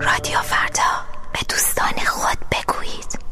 رادیو فردا به دوستان خود بگویید.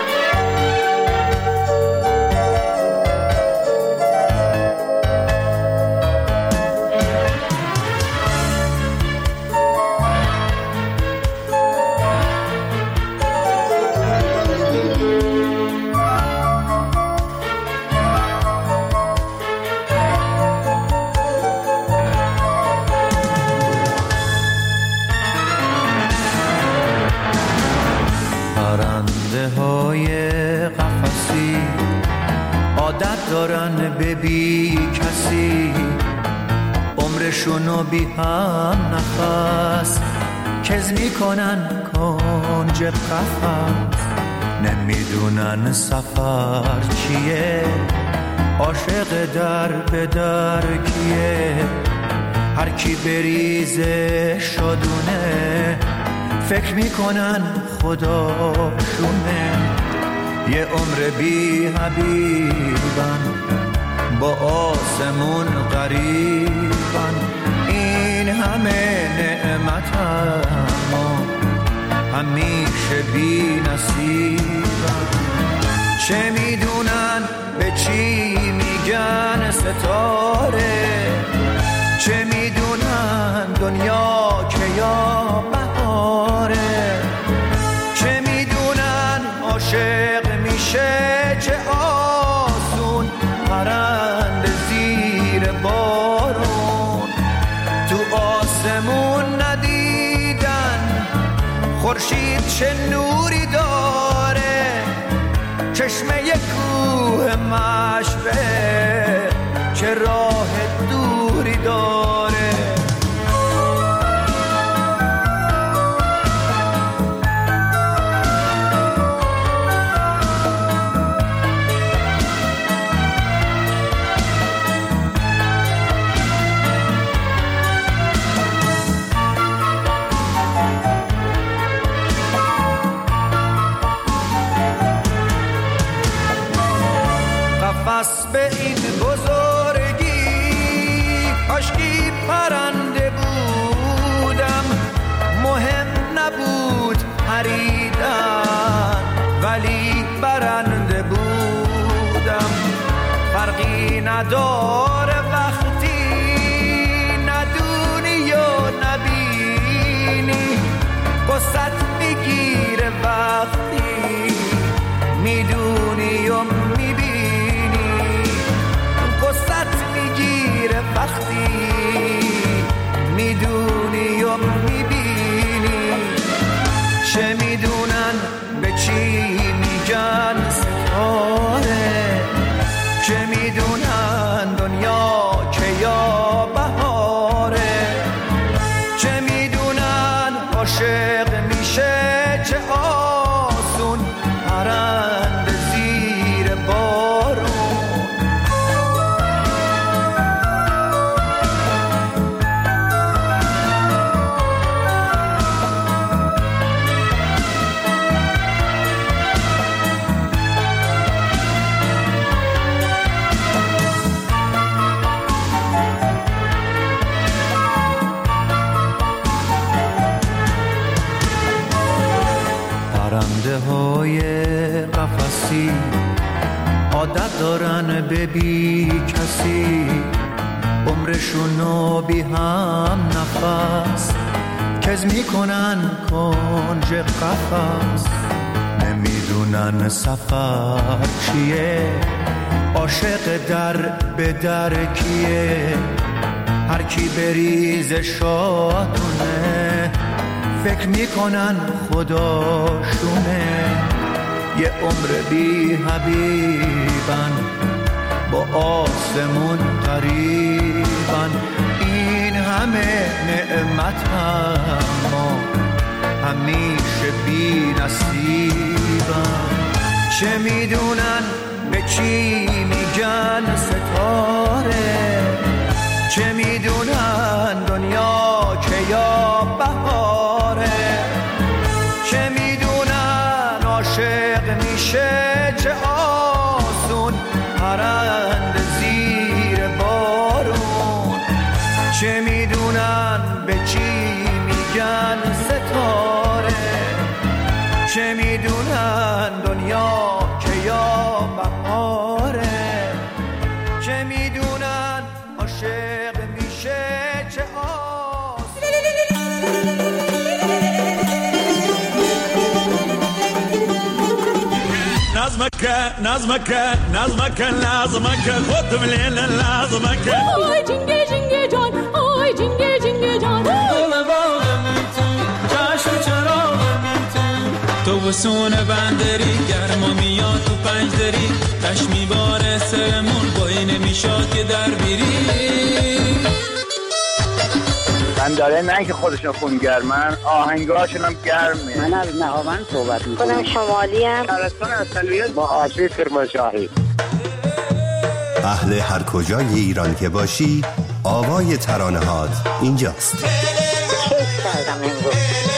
پرنده های قفسی عادت دارن به بی کسی، عمرشونو بی هم نفس کز میکنن کنج قفس. نمیدونن سفر چیه، عاشق در به در کیه. هر کی بریزه شادونه، فکر میکنن خداشونه. یه عمر بی حبیبن، با آسمون غریبن. این همه نعمت اما همیشه بی نصیبن. چه میدونن به چی میگن ستاره، چه میدونن دنیا که یا بهاره. چه میدونن عاشق میشه چه آسون، پرنده زیر بارون. تو آسمون ندیدن خورشید چه نوری داره، چشمه کوه مشبه چه راه دوری داره. قفس به این بزرگی کاشکی پرنده بودم. مهم نبود پریدن ولی برنده بودم. فرقی نداره وقتی ندونی و نبینی، قصت میگیره وقتی میدونی و میبینی. وقتی میدونی و میبینی. چه میدونن به چی میگن ستاره، چه میدونن دنیا که یا بهاره. چه میدونن عاشق میشه چه آسون، پرنده زیر بارون. پرنده های قفسی عادت دارن به بی کسی، عمرشونو بی هم نفس کز میکنن کنج قفس. نمیدونن سفر چیه، عاشق در به در کیه. هر کی بریز شادونه، فکر میکنن خداشونه. یه عمر بی حبیبن، با آسمون قریبن. این همه نعمت اما همیشه بی نصیبن. چه میدونن به چی میگن ستاره، چه میدونن دنیا که یا بهاره. چه میدونن عاشق میشه چه آسون، پرنده زیر بارون. چه میدونن به چی میگن ستاره، چه میدونن دنیا که یا بهاره، چه میدونن عاشق میشه چه نظمك خد من الليل نظمك آی جنگه جنگه جان، آی جنگه جنگه جان، چشم چراغ تو بسون بندری گرما میاد تو پنجدری تش میباره سرمون بایی نمیشاد که در بیری من داره نه که خودشون خونگرمن آهنگاشون هم گرمه. من از نهاوند صحبت میکنم. خودم شمالی ام. شهرستان اصلیت با آشی کرمانشاهی. اهل هر کجای ایران که باشی آوای ترانه هات اینجاست. کیف کردم امروز.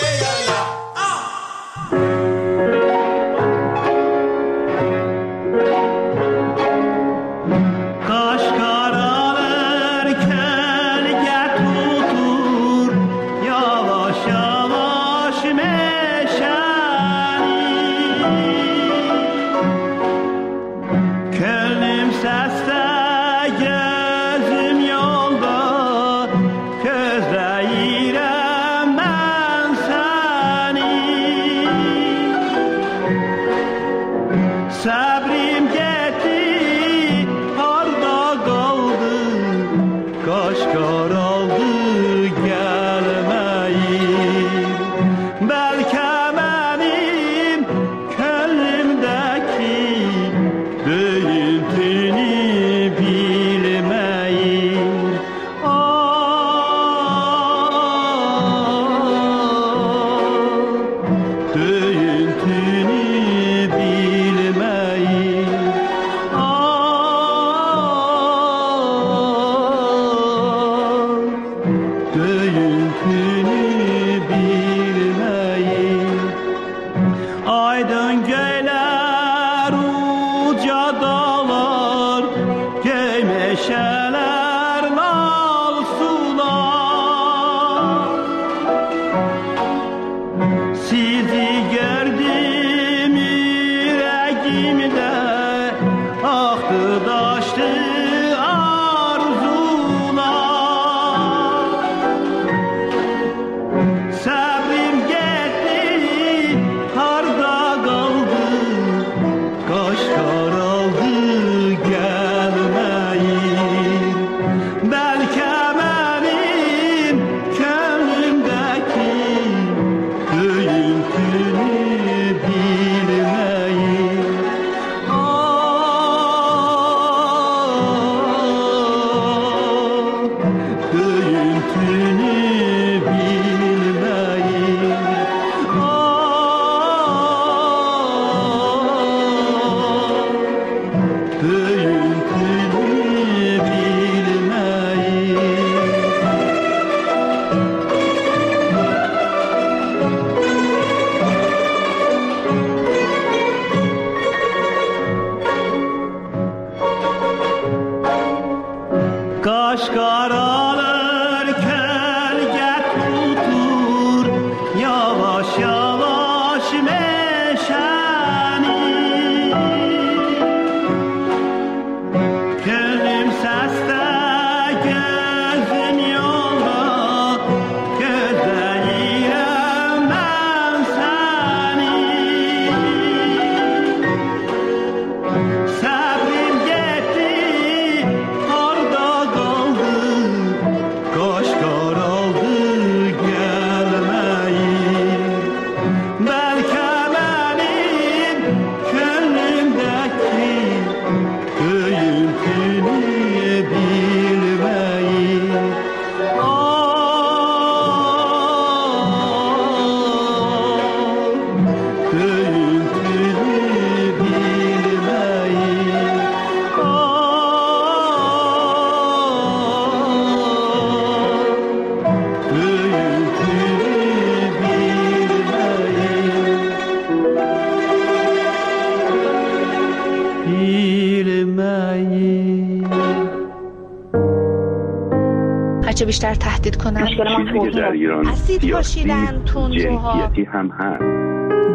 هرچه بیشتر تهدید کنن مشکل ما در ایران اسید پاشیدن تندروها هم هست.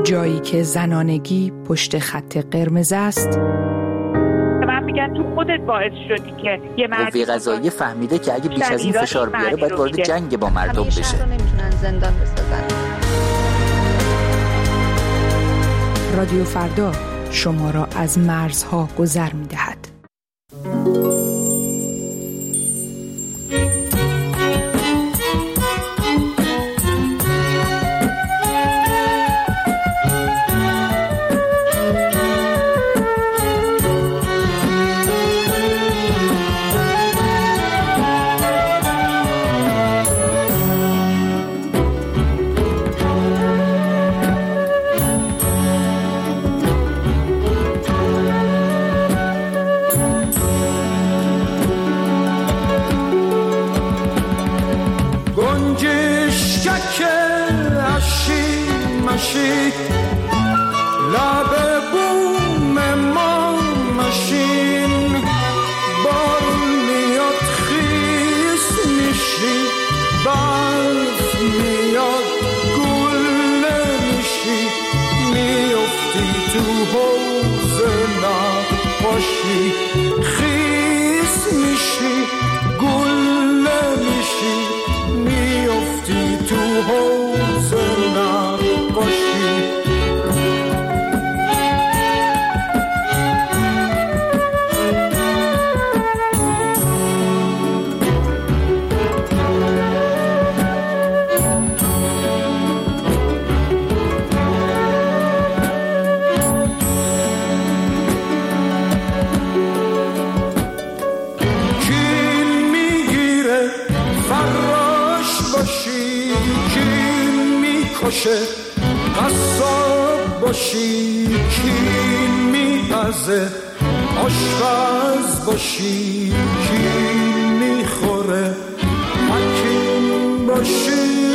جایی که زنانگی پشت خط قرمز است. من میگم تو خودت باعث شدی که یه قوه قضاییه فهمیده که اگه بیش از این فشار بیاره باید وارد جنگ با مردم بشه. همیشه رو نمیتونن زندان بسازن. رادیو فردا شما را از مرزها گذر می‌دهد. لب بوم ما ماشین بارون میاد خیس میشی برف میاد گله میشی میافتی تو حوض نقاشی خیس میشی گله میشی میافتی تو حوض نقاشی قصاب باشی کی میپزه آشپز باشی کی میخوره حکیم باشی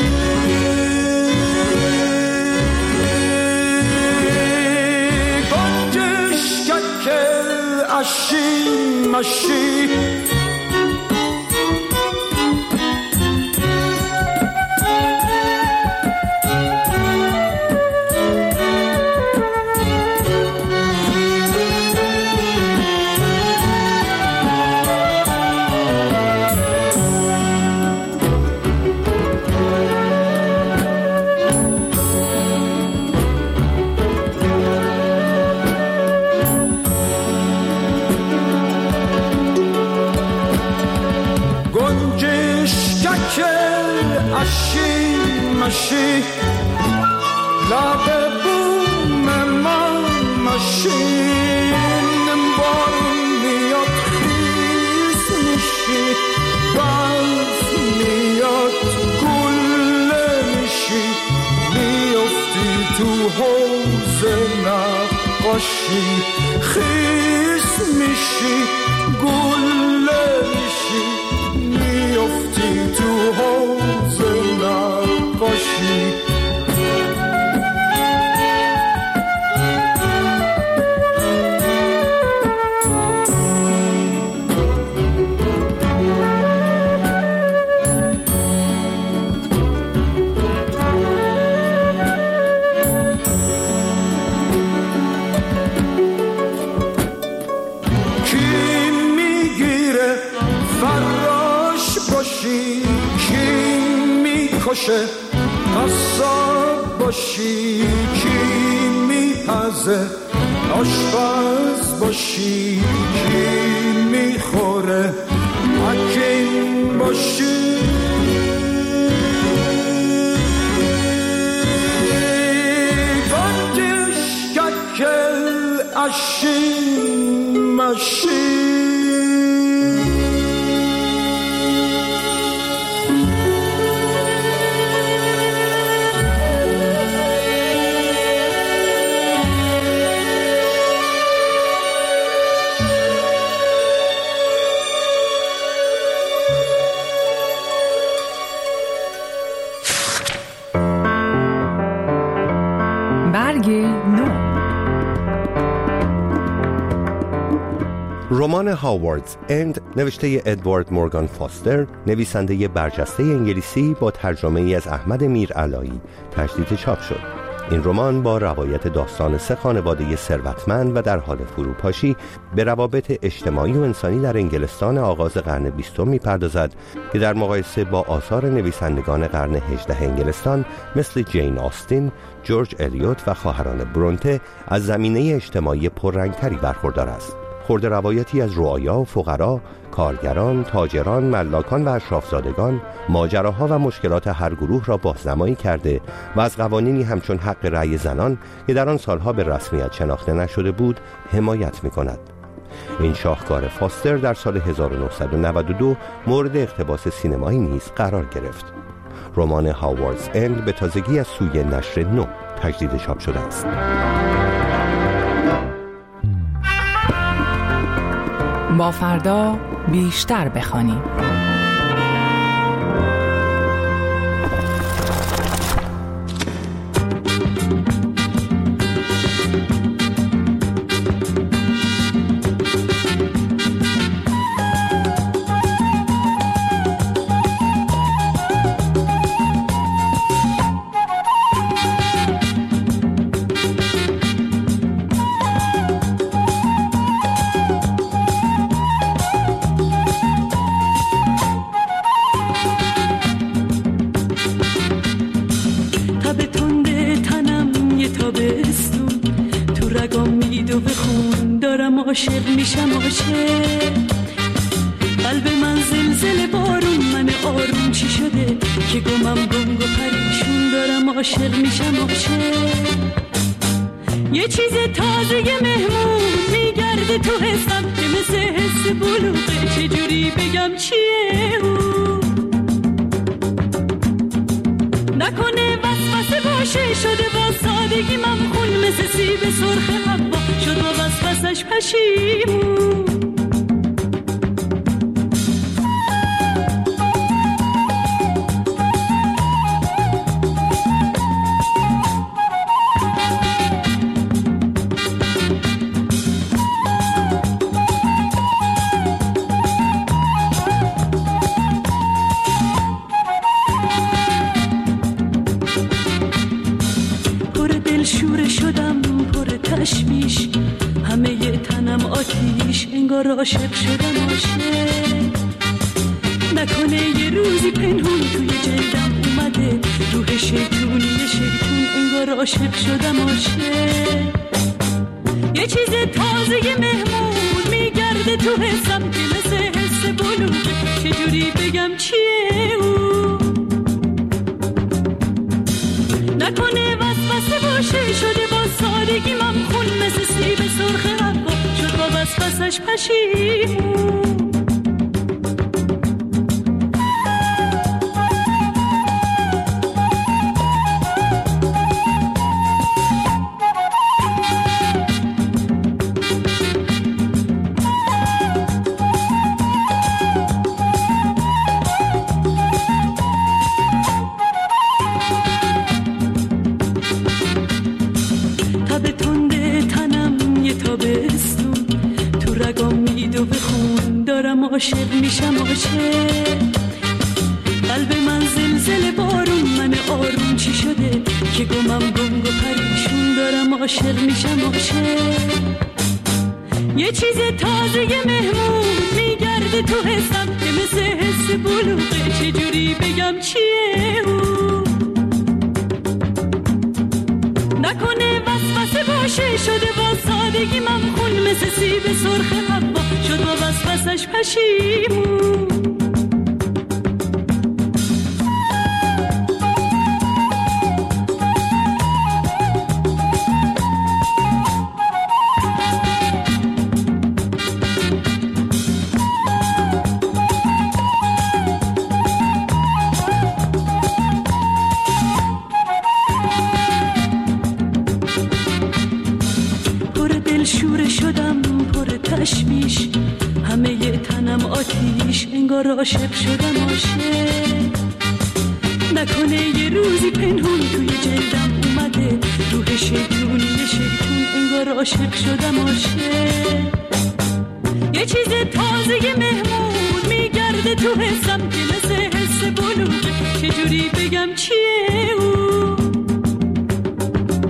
گنجش ککل اشی مشی ماشی لب بوم ما ماشین بارون میاد خیس میشی برف میاد گله میشی میافتی تو حوض نقاشی خیس میشی گله میشی میافتی تو حوض نقاشی قصاب باشی کی میپزه آشپز باشی کی میخوره حکیم باشی گنجش ککل اشی مشی رمان هاواردز اند نوشته ادوارد مورگان فاستر، نویسنده برجسته انگلیسی با ترجمه ای از احمد میرعلایی تجدید چاپ شد. این رمان با روایت داستان 3 خانواده ثروتمند و در حال فروپاشی به روابط اجتماعی و انسانی در انگلستان آغاز قرن 20 می‌پردازد که در مقایسه با آثار نویسندگان قرن 18 انگلستان مثل جین آستین، جورج الیوت و خواهران برونته از زمینه اجتماعی پررنگتری برخوردار است. خرده روایتی از رعایا و فقرا، کارگران، تاجران، ملاکان و اشرافزادگان، ماجراها و مشکلات هر گروه را بازنمایی کرده و از قوانینی همچون حق رأی زنان که در آن سالها به رسمیت شناخته نشده بود حمایت می‌کند. این شاهکار فاستر در سال 1992 مورد اقتباس سینمایی نیز قرار گرفت. رمان هاواردز اند به تازگی از سوی نشر نو تجدید چاپ شده است. با فردا بیشتر بخوانیم. عاشق میشم عاشق قلب من زلزله بارون من آروم چی شده که گمم گنگ و پریشون دارم عاشق میشم عاشق یه چیز تازه مهمون میگرده تو حسم که مثل حس بلوغه چجوری بگم چیه اون نکنه وسوسه باشه شده با سادگی ممخون مثل سیب سرخ حبا شد با وسوسش پشیمون عاشق شدم عاشق نکنه یه روزی پنهون توی جلدم اومده روح شیطونی شیطون انگار عاشق شدم عاشق یه چیز تازه مهمون میگرده تو حسم که مثل حس بلوغه چجوری بگم چیه اون نکنه وسوسه باشه شده با سادگی ممخون مثل سیب سرخ حبا شد با وسوسش پشیمون عاشق میشم عاشق قلب من زلزله بارون من آروم چی شده که گمم گنگ و پریشون دارم عاشق میشم عاشق یه چیز تازه مهمون میگرده تو حسم که مثل حس بلوغه چجوری بگم چیه اون نکنه وسوسه باشه شده با سادگی ممخون مثل سیب سرخ حبا شد با وسوسش پشیمون عاشق شدم عاشق نکنه یه روزی پنهون توی جلدم اومده روح شیطونی شیطون انگار عاشق شدم عاشق یه چیز تازه مهمون میگرده تو حسم که مثل حس بلوغه چجوری بگم چیه اون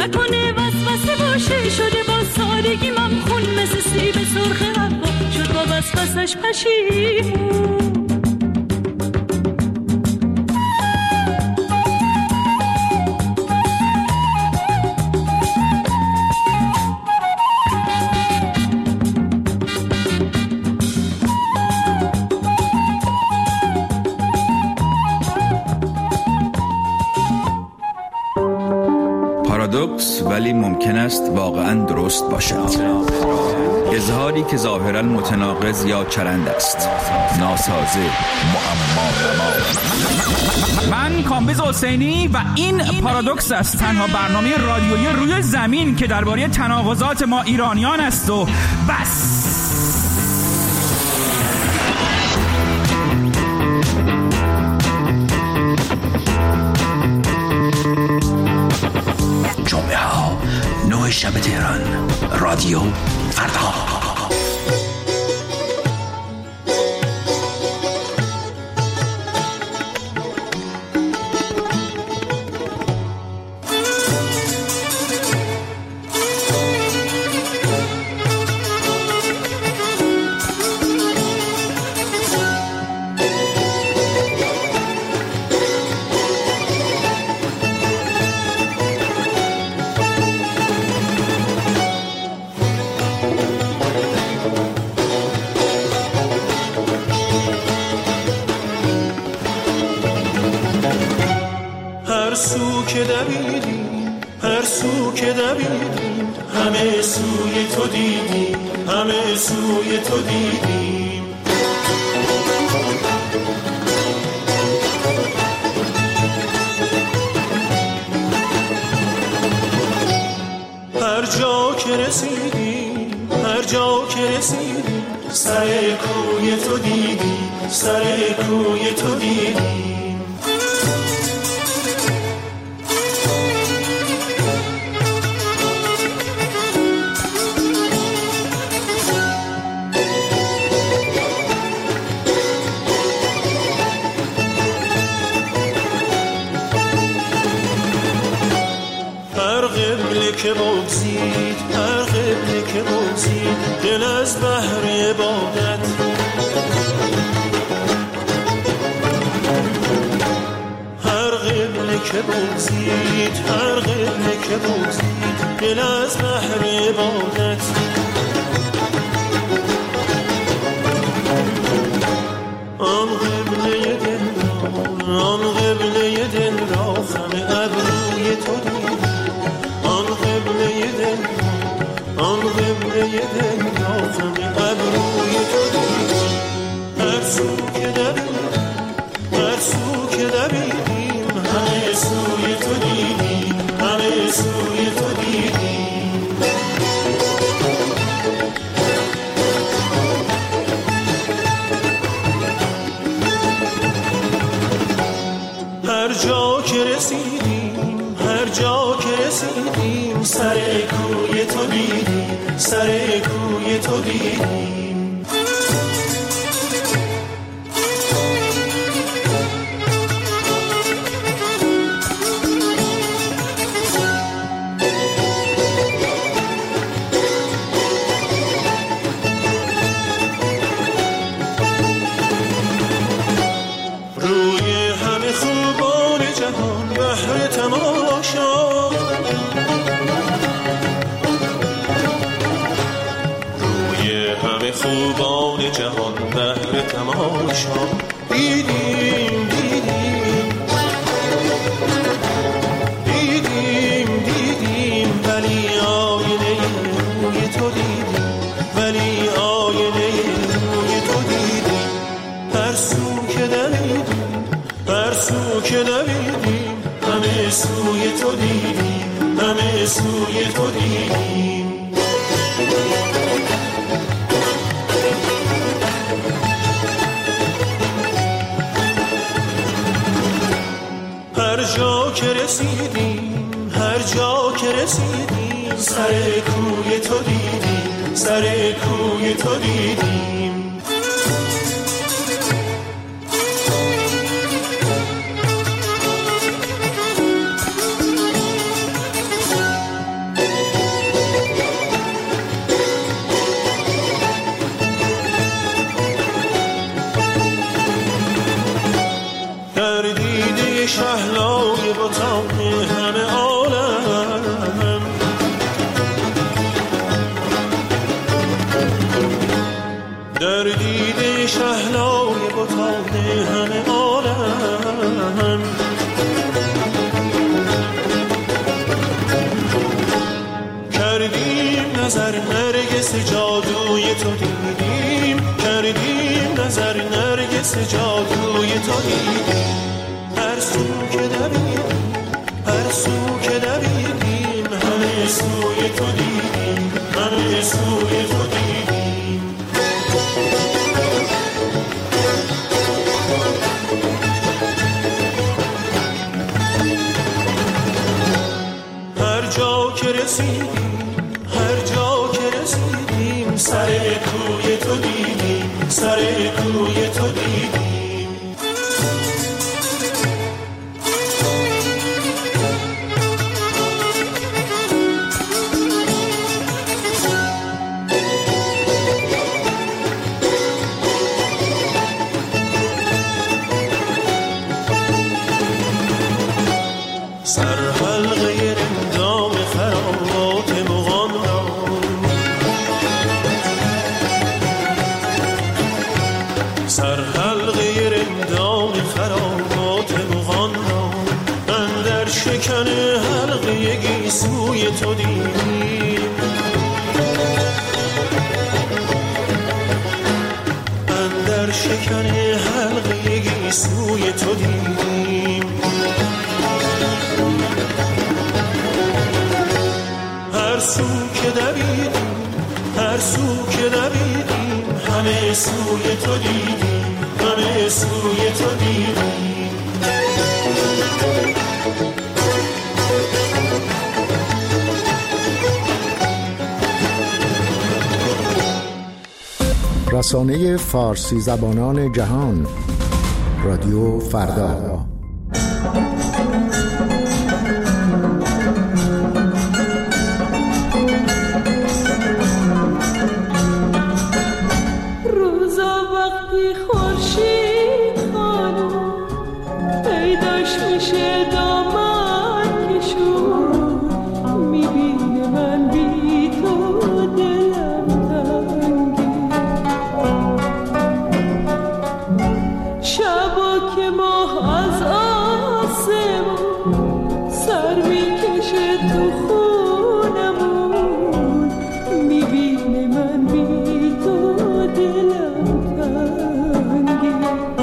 نکنه وسوسه باشه، شده با سادگی ممخون مثل سیب سرخ حبا، شد با وسوسش پشیمون. پارادوکس ولی ممکن است واقعاً درست باشد. اظهاری که ظاهراً متناقض یا چرند است، ناسازه، معما. من کامبیز حسینی و این پارادوکس است، تنها برنامه رادیویی روی زمین که درباره تناقضات ما ایرانیان است و بس. جمعه ها 9 شب تهران، رادیو فردا. هر سو که دویدیم همه سوی تو دیدیم، همه سوی تو دیدیم. هر جا که رسیدیم، هر جا که رسیدیم، سر کوی تو دیدیم، سر کوی تو دیدیم. که بگذید، هر قبله که بگذید، دل از بحر عبادت. هر قبله که بگذید، هر قبله که بگذید، دل از بحر عبادت. آن قبله دل را، آن قبله دل را خم ابروی تو دید. آن قبله دل را خم ابروی تو دید. هر سو که دویدیم، هر سو که دویدیم، همه سوی تو دیدیم، همه سوی تو دیدیم. هر جا که رسیدیم، هر جا که رسیدیم، سر کوی تو دیدیم، سر کوی تو دیدیم. روی همه خوبان جهان بهر تماشا، خوبان جهان بهر تماشا دیدیم، دیدیم، دیدیم، دیدیم، ولی آینه روی تو دیدیم، ولی آینه روی تو دیدیم. هر سو که دویدیم، هر سو که دویدیم، همه سوی تو دیدیم، همه سوی تو دیدیم. هر جا که رسیدیم، هر جا که رسیدیم، سر کوی تو دیدیم، سر کوی تو دیدیم. نرگس جادوی تو دیدیم، کردیم نظر نرگس جادوی تو دیدیم. هر سو که دویدیم، هر سو که دویدیم، همه سوی تو دیدیم، همه سوی تو دیدیم. هر جا که رسیدیم، هر جا که رسیدیم، سر کوی تو دیدیم، سر کوی تو دیدیم. تو دیدیم، اندر شکن حلقه گیسوی تو دیدیم. هر سو که دویدیم، هر سو که دویدیم، همه سوی تو دیدیم، همه سوی تو دیدیم. رسانه فارسی زبانان جهان، رادیو فردا. روزا وقتی خورشید خانم پیداش میشه دامن کشون، میبینه من بی تو دلم تنگه. شبا که ماه از آسمون سر میکشه تو خونمون، میبینه من بی تو دلم تنگه.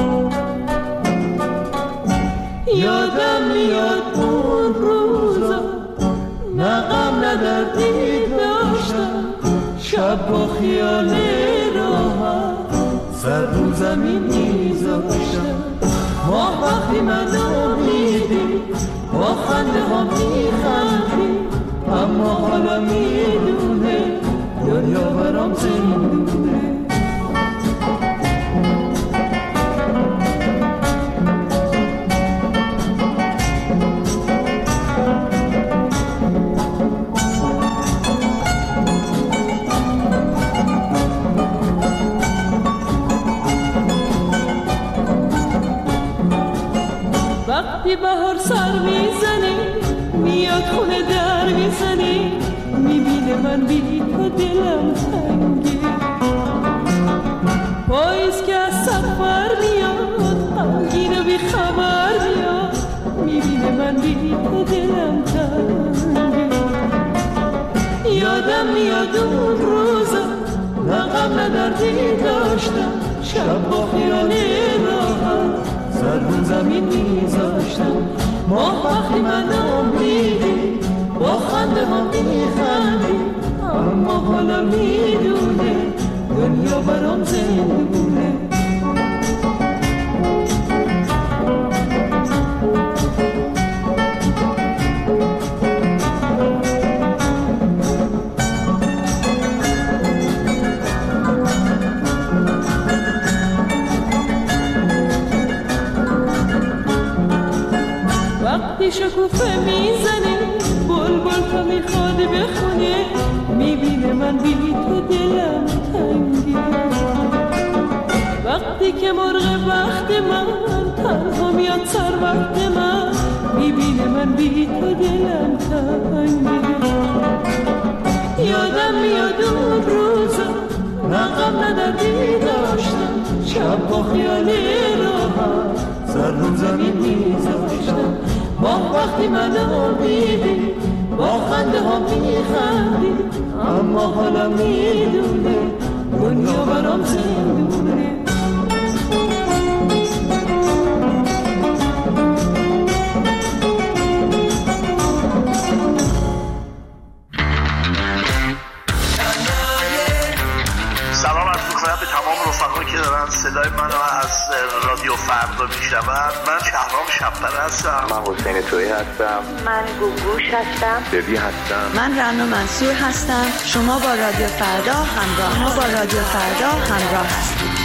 یادم میاد اون روزا نه غم نه دردی داشتم، شب با خیال راحت سر رو زمین میذاشتم. ماه وقتی منو میدی با خنده ها میخندی، اما حالا میدونه دنیا برام زندونه. وقتی بهار سر میزنی میاد خونه در میزنی، میبینه من بی تو دلم تنگه. پاییز که از سفر میاد غمگین و بی خبر میاد، میبینه من بی تو دلم تنگه. یادم میاد اون روزا نه غم نه دردی داشتم، شب با خیال راحت سر رو زمین میذاشتم. ماه وقتی منو میدی با خنده ها میخندی، اما حالا میدونه دنیا برام زندونه. وقتی شکوفه میزنی بلبل تو میخواد بخونه، میبینه من بی تو دلم تنگه. وقتی که مرغ وقت من تنها میاد سر وقت من، میبینه من بی تو دلم تنگه. یادم میاد اون روزا نه غم نه دردی داشتم، شب با خیال راحت سر رو زمین میذاشتم. ماه وقتی منو میدی با خنده ها میخندی، اما حالا میدونه دنیا برام زندونه. سلام عرض می‌کنم به تمام رفقایی که دارن صدای منو از رادیو فردا میشنون. من شهرام شب‌پره هستم. من حسین تویی هستم. من گوگوش هستم. ببی هستم. من رنا منصور هستم. شما با رادیو فردا همراه هستید.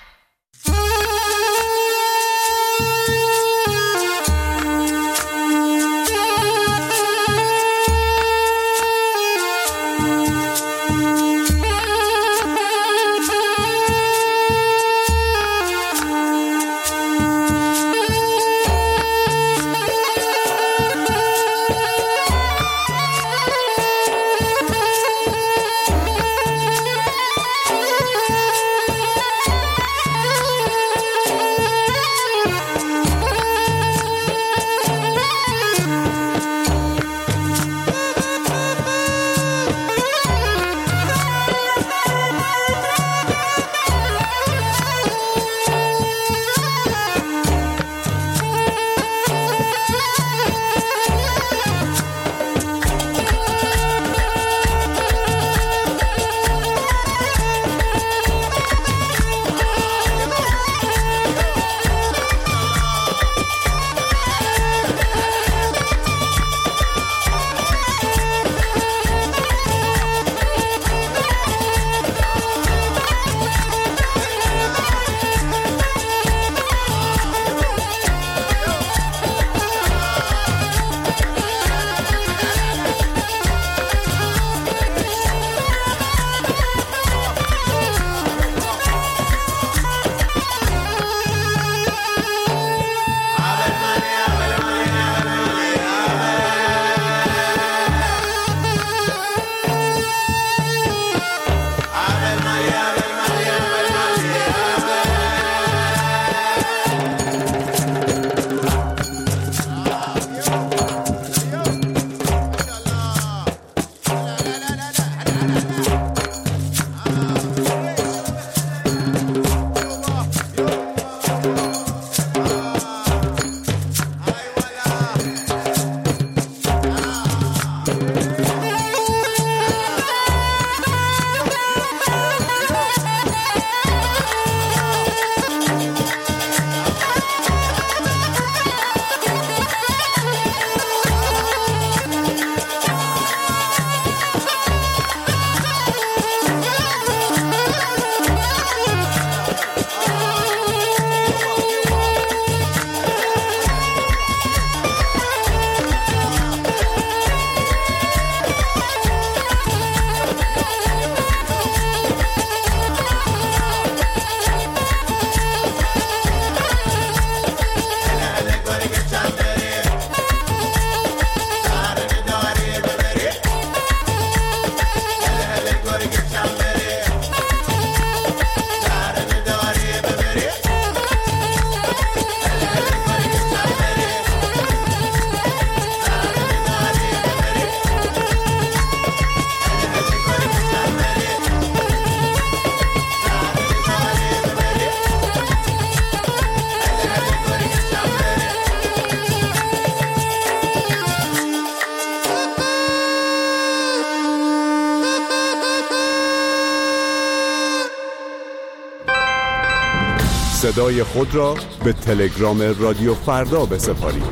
صدای خود را به تلگرام رادیو فردا بسپارید.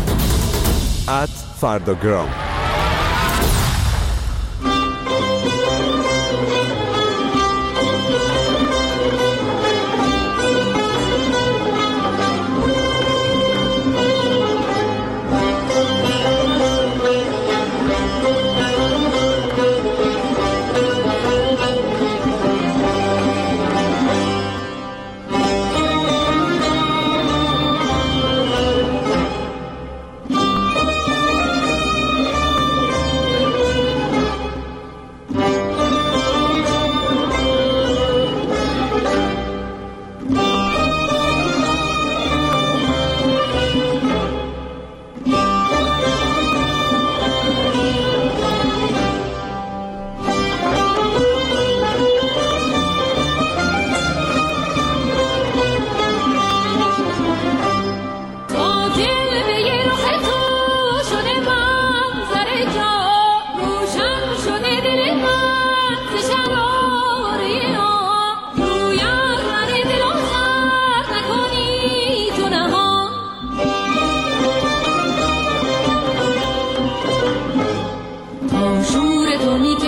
@فرداگرام.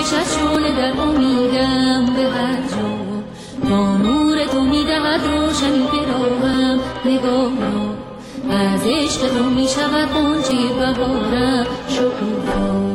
کششونه در امیدم به هر جا، تا نور تو میدهد روشنی به راهم نگاهم، از عشق تو میشود غنچه بهارم شکوفا.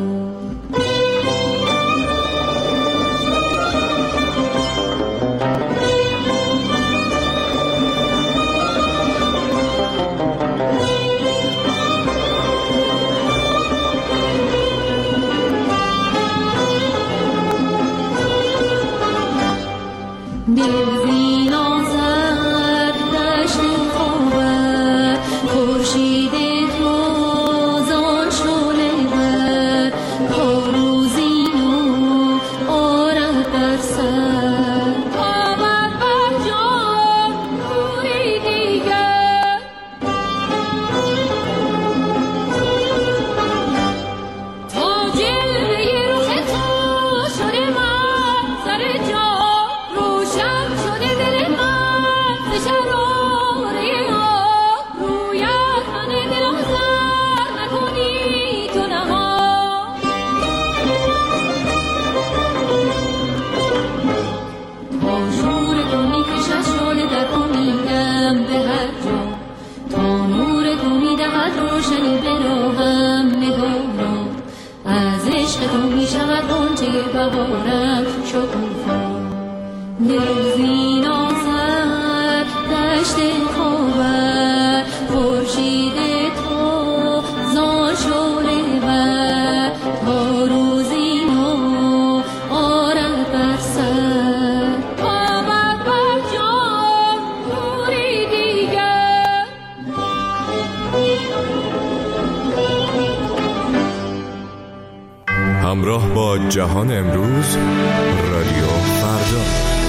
همراه با جهان امروز، رادیو فردا.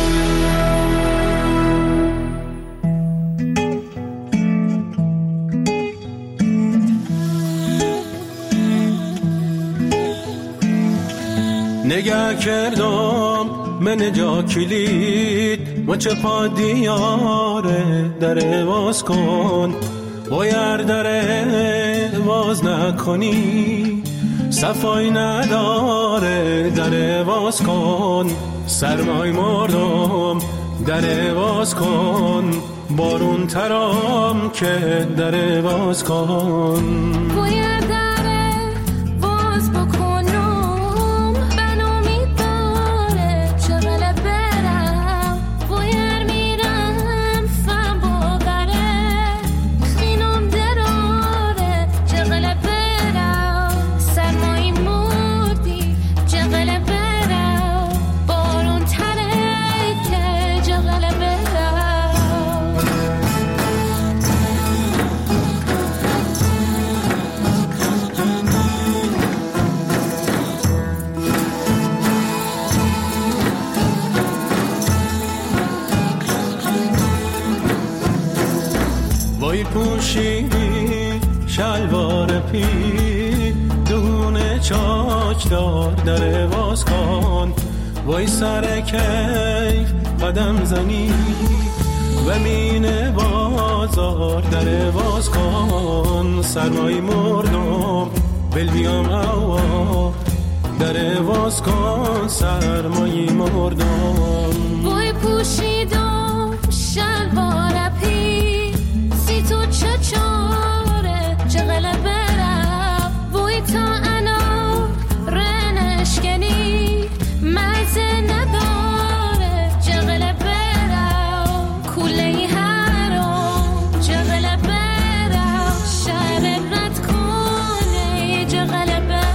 نگه کردم من جا کلید و چه پا دیاره در باز کن، باید در باز نکنی صفای نداره در باز کن، سرمای مردم در باز کن، بارون ترام که در باز کن. باید در باز بکنم بنامی داره چغل برم، باید میرم فهم باقره خینم دراره چغل برم، سرمایی مردی چغل برم، بارون تره که چغل برم. وای پوشیدی شلوار پی دونه چاچ دار در باز کن، وای سر کیف قدم زنی و مین بازار در باز کن، سرمای مردم بل بیام هوا در باز کن، سرمای مردم. وای پوشیدم شلوار پی سی تو چاره چغل برم، وای تا انا رنشکنی مزه نداره چغل برم، کوله هرام چغل برم، شهر رد کنه چغل برم.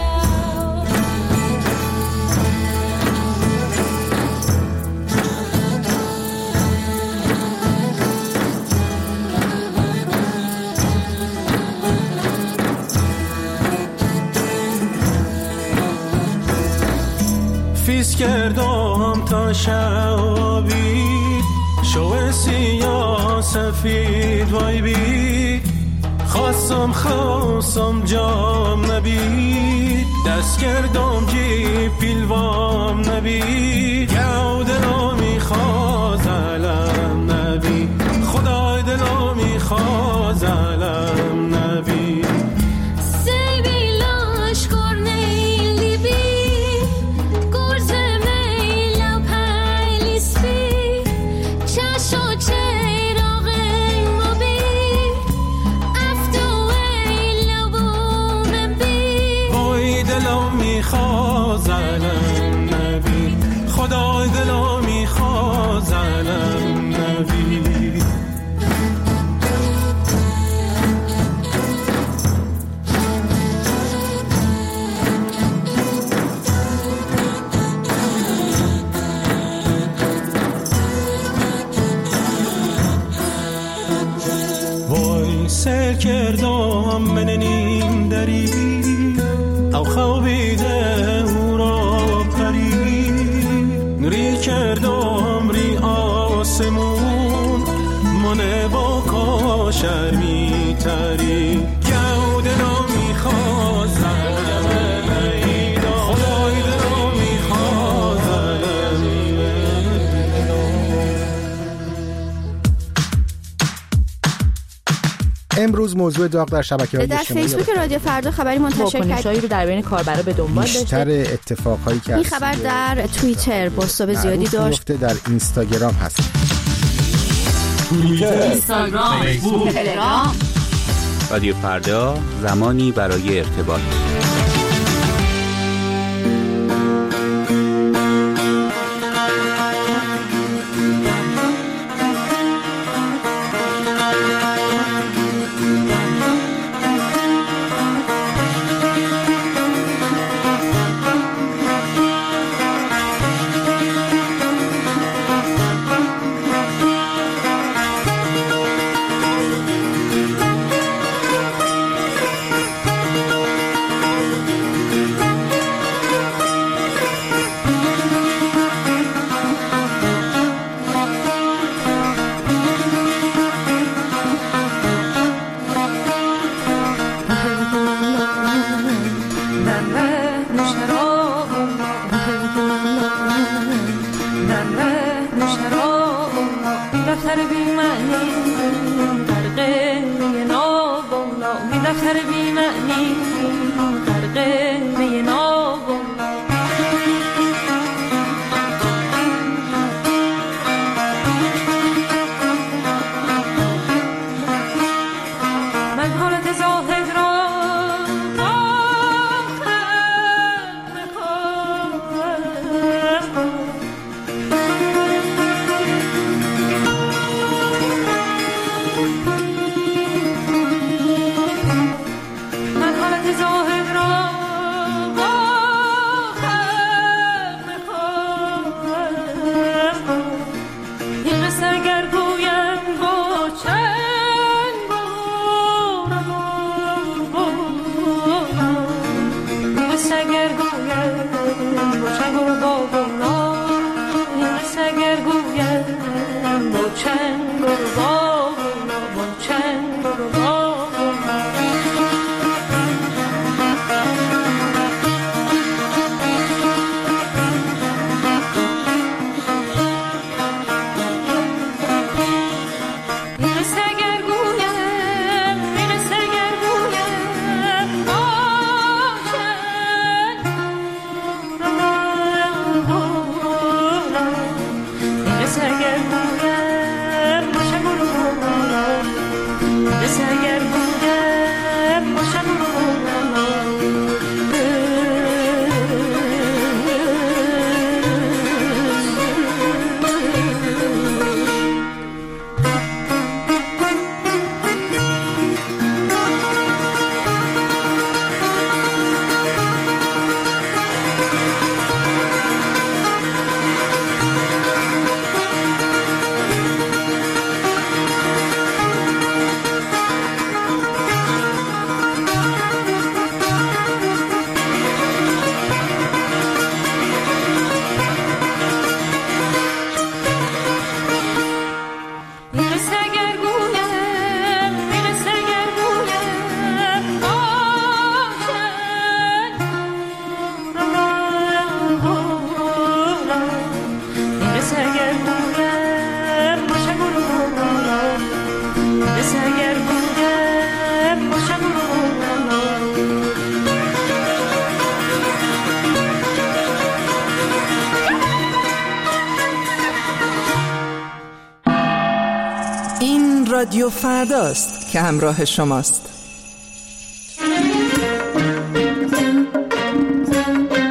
فیس کردم تا شبی شو سیاه سفید وای بی، خواستم جام نبید، دست کردم جی پیلوام نبید، گو دلو میخواز علم نبید، خدای دلو میخواز علم نبید. سیبی لاش کرنه لیبی میخواد زنم نبی، خدای دلا میخواد زنم نبی. کردم من نیم دری او خوابیده او را پری، نوری کردم ری آسمون من با کاشر می تری، گوده را می خواد زنم ایدا، خدای را می خواد زنم. امروز موضوع داغ در شبکه‌های اجتماعی در فیسبوک رادیو فردا خبری منتشر کرد رو در بین کاربرا به دنبال داشته. بیشتر اتفاقایی که این خبر در توییتر بازتاب زیادی داشت، در اینستاگرام هست. توییتر، اینستاگرام، فیسبوک، تلگرام. رادیو فردا، زمانی برای ارتباط. رادیو فرداست که همراه شماست.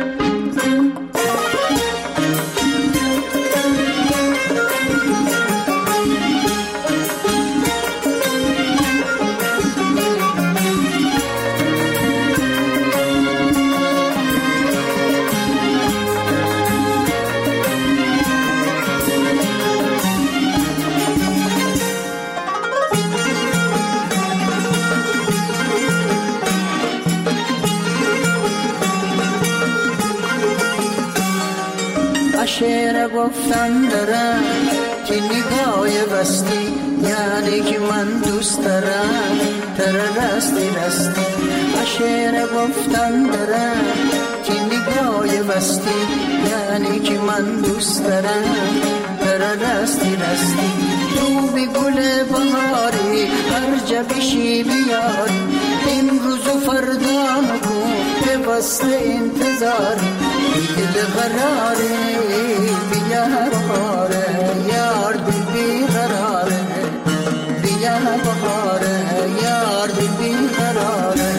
شعر گفتن دارم که نگاه بستی یعنی که من دوست دارم تر رستی رستی. شعر گفتن دارم که نگاه بستی یعنی که من دوست دارم تر رستی رستی. تو بی گل بهاری هر جا بشی بیار امروز و فردا نکن به وصل انتظار دل قراره بیا بهاره یار دل بی قراره بیا بهاره یار دل بی قراره.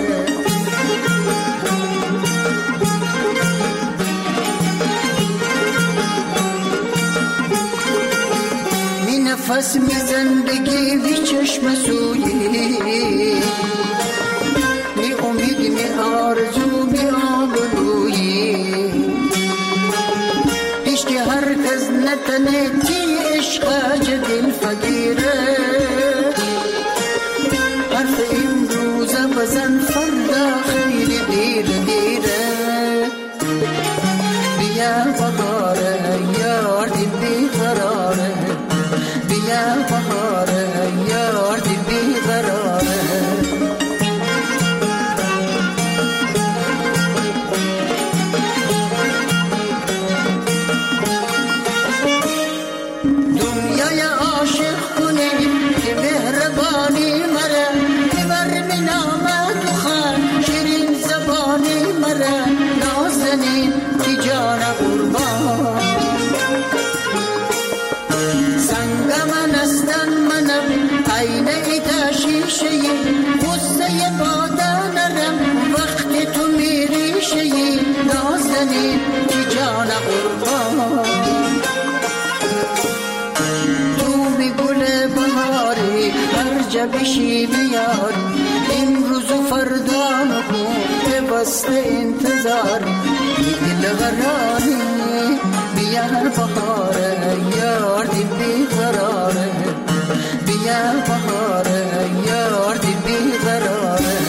می نفس می زندگی بی چشم سویی می امید می آرزو می آبرویی پیش که هر کس نتنه تی عشق دل فقیره حرف امروز بزن فردا خیلی دیر دیره. بیا بهاره یار دل بی قراره بیا بهاره یار دل بی قراره. دنیای عاشق کنی که مهربانی مره ببر من آمد و خان شیرین زبانی مره نازنین که جان قربان سنگ من استن منم عین ایتا شیشه غصه باده نرم وقتی تو میری شیی نازنین که جان قربان. هر جا بشی بیار امروز و فردا نکن به وصل انتظار دل قراره بیا بهاره یار دل بی قراره بیا بهاره یار دل بی قراره.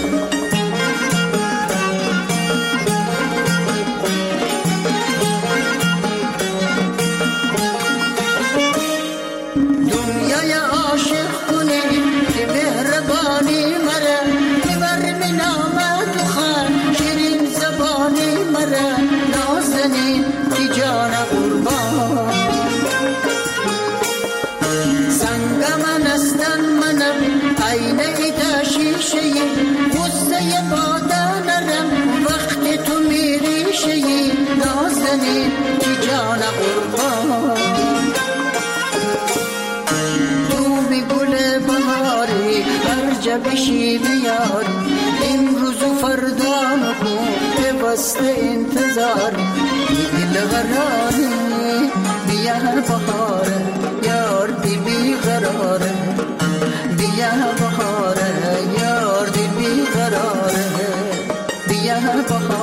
دنیای عاشق کنی که مهربانی مره ببر من آمد و خان شیرین زبانی مره نازنین که جان قربان سنگ من استن منم عین ایتا شیشه غصه باده نرم وقتی تو میری شیی نازنین که جان قربان. هر جا بشی بیار امروز و فردا نکن به وصل انتظار دل قراره بیا بهاره یار دل بی قراره بیا بهاره یار دل بی قراره بیا بهاره